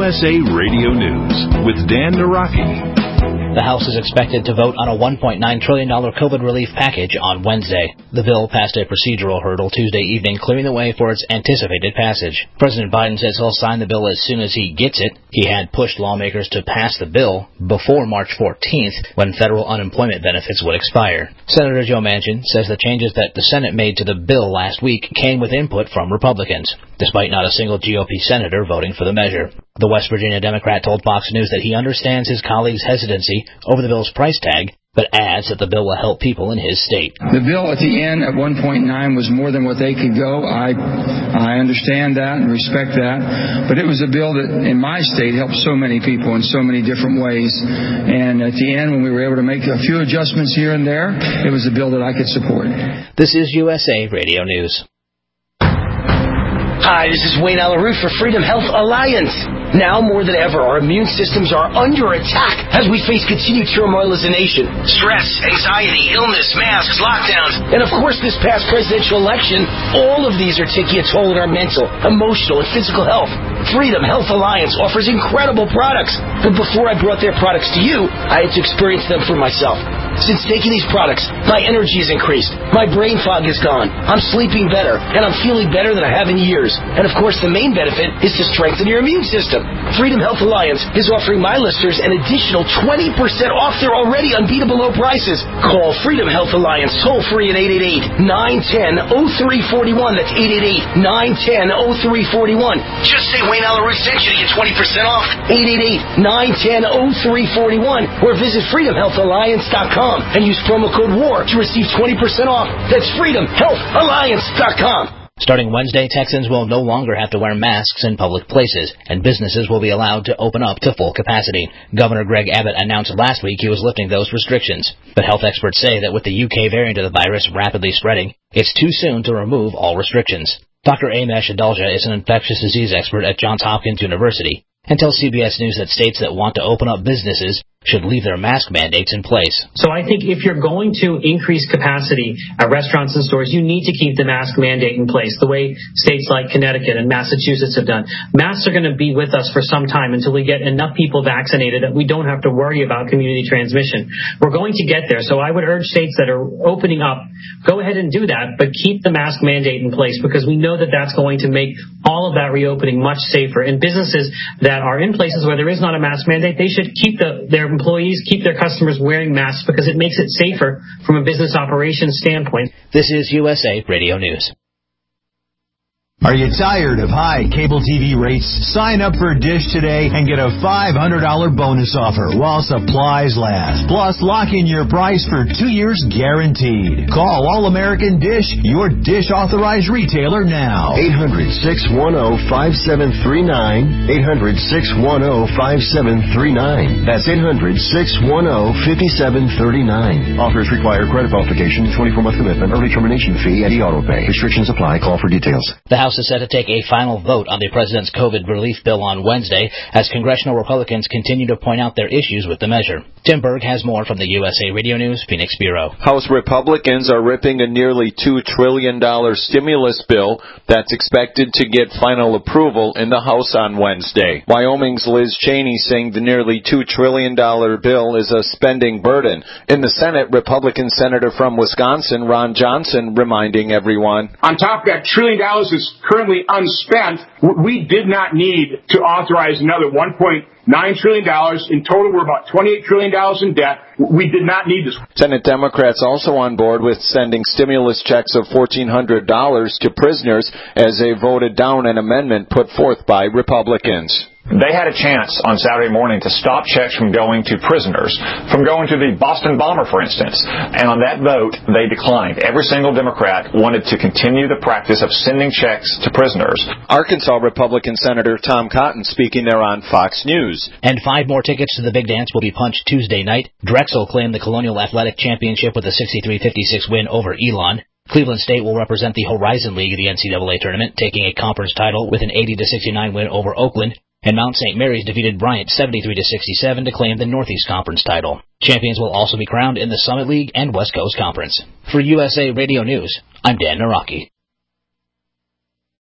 USA Radio News with Dan Naraki. The House is expected to vote on a $1.9 trillion COVID relief package on Wednesday. The bill passed a procedural hurdle Tuesday evening, clearing the way for its anticipated passage. President Biden says he'll sign the bill as soon as he gets it. He had pushed lawmakers to pass the bill before March 14th, when federal unemployment benefits would expire. Senator Joe Manchin says the changes that the Senate made to the bill last week came with input from Republicans, despite not a single GOP senator voting for the measure. The West Virginia Democrat told Fox News that he understands his colleagues' hesitancy over the bill's price tag, but adds that the bill will help people in his state. The bill at the end at 1.9 was more than what they could go. I understand that and respect that, but it was a bill that in my state helped so many people in so many different ways. And at the end, when we were able to make a few adjustments here and there, it was a bill that I could support. This is USA Radio News. Hi, this is Wayne Alaroot for Freedom Health Alliance. Now more than ever, our immune systems are under attack as we face continued turmoil as a nation. Stress, anxiety, illness, masks, lockdowns, and of course this past presidential election. All of these are taking a toll on our mental, emotional, and physical health. Freedom Health Alliance offers incredible products. But before I brought their products to you, I had to experience them for myself. Since taking these products, my energy has increased, my brain fog is gone, I'm sleeping better, and I'm feeling better than I have in years. And of course, the main benefit is to strengthen your immune system. Freedom Health Alliance is offering my listeners an additional 20% off their already unbeatable low prices. Call Freedom Health Alliance toll-free at 888-910-0341. That's 888-910-0341. Just say Wayne Alaroot sent you to get 20% off. 888-910-0341. Or visit freedomhealthalliance.com and use promo code WAR to receive 20% off. That's freedomhealthalliance.com. Starting Wednesday, Texans will no longer have to wear masks in public places, and businesses will be allowed to open up to full capacity. Governor Greg Abbott announced last week he was lifting those restrictions. But health experts say that with the UK variant of the virus rapidly spreading, it's too soon to remove all restrictions. Dr. Amesh Adalja is an infectious disease expert at Johns Hopkins University and tells CBS News that states that want to open up businesses should leave their mask mandates in place. So I think if you're going to increase capacity at restaurants and stores, you need to keep the mask mandate in place, the way states like Connecticut and Massachusetts have done. Masks are going to be with us for some time until we get enough people vaccinated that we don't have to worry about community transmission. We're going to get there. So I would urge states that are opening up, go ahead and do that, but keep the mask mandate in place, because we know that that's going to make all of that reopening much safer. And businesses that are in places where there is not a mask mandate, they should keep their employees, keep their customers wearing masks, because it makes it safer from a business operations standpoint. This is USA Radio News. Are you tired of high cable TV rates? Sign up for Dish today and get a $500 bonus offer while supplies last. Plus, lock in your price for 2 years guaranteed. Call All American Dish, your Dish authorized retailer now. 800-610-5739. 800-610-5739. That's 800-610-5739. Offers require credit qualification, 24-month commitment, early termination fee, and e-auto pay. Restrictions apply. Call for details. The House is set to take a final vote on the president's COVID relief bill on Wednesday as congressional Republicans continue to point out their issues with the measure. Tim Berg has more from the USA Radio News Phoenix Bureau. House Republicans are ripping a nearly $2 trillion stimulus bill that's expected to get final approval in the House on Wednesday. Wyoming's Liz Cheney saying the nearly $2 trillion bill is a spending burden. In the Senate, Republican Senator from Wisconsin, Ron Johnson, reminding everyone, on top of that $1 trillion is currently unspent, we did not need to authorize another $1.9 trillion. In total, we're about $28 trillion in debt. We did not need this. Senate Democrats also on board with sending stimulus checks of $1,400 to prisoners as they voted down an amendment put forth by Republicans. They had a chance on Saturday morning to stop checks from going to prisoners, from going to the Boston bomber, for instance. And on that vote, they declined. Every single Democrat wanted to continue the practice of sending checks to prisoners. Arkansas Republican Senator Tom Cotton speaking there on Fox News. And 5 more tickets to the big dance will be punched Tuesday night. Drexel claimed the Colonial Athletic Championship with a 63-56 win over Elon. Cleveland State will represent the Horizon League of the NCAA tournament, taking a conference title with an 80-69 win over Oakland. And Mount St. Mary's defeated Bryant 73-67 to claim the Northeast Conference title. Champions will also be crowned in the Summit League and West Coast Conference. For USA Radio News, I'm Dan Naraki.